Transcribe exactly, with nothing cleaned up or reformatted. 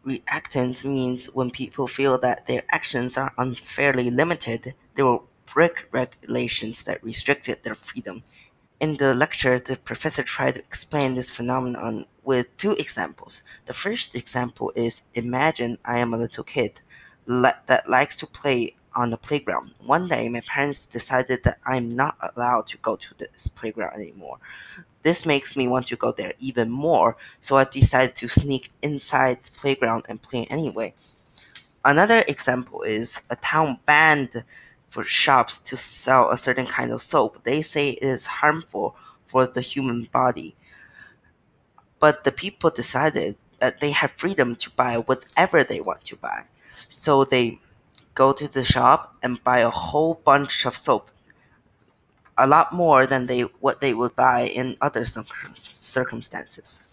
reactance means when people feel that their actions are unfairly limited, they will break regulations that restricted their freedom. In the lecture, the professor tried to explain this phenomenon with two examples. The first example is: imagine I am a little kid li- that likes to play on the playground. One day, my parents decided that I'm not allowed to go to this playground anymore. This makes me want to go there even more, so I decided to sneak inside the playground and play anyway. Another example is a town banned for shops to sell a certain kind of soap. They say it is harmful for the human body, but the people decided that they have freedom to buy whatever they want to buy. So they go to the shop and buy a whole bunch of soap, a lot more than they what they would buy in other circum- circumstances.